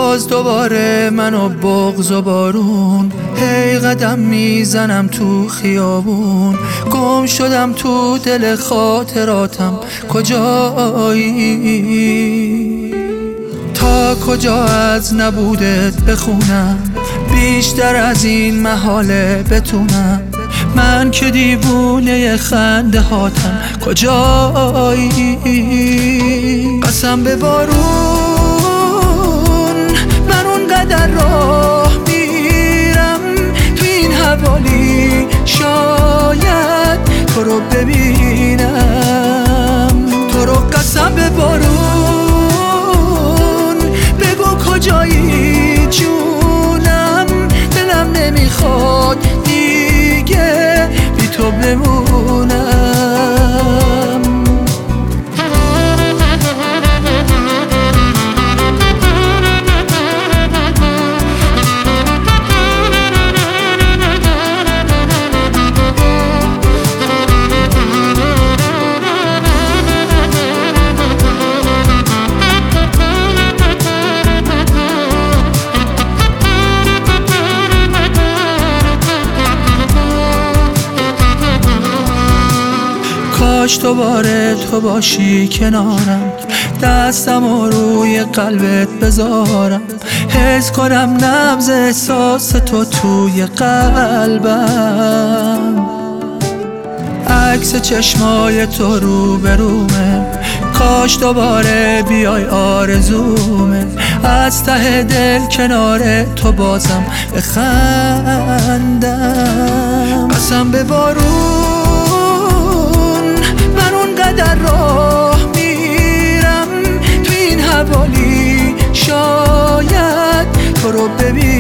باز دوباره منو بغض و بارون، هی قدم میزنم تو خیابون، گم شدم تو دل خاطراتم، کجایی؟ تا کجا از نبودت بخونم، بیشتر از این محاله بتونم، من که دیوونه خنده هاتم، کجایی؟ قسم به بارون من اونقدر راه میرم تو این حوالی، شاید تو رو ببینم، تو رو. قسم به بارون بگو کجایی جونم، دلم نمیخواد دیگه بی تو بمونم. کاش دوباره تو باشی کنارم، دستم روی قلبت بذارم، حس کنم نبض احساس تو توی قلبم، عکس چشمای تو رو برومه، کاش دوباره بیای آرزومه، از ته دل کنار تو بازم بخندم. قسم به بارون در راه میرم تو این حوالی، شاید تو رو ببینم.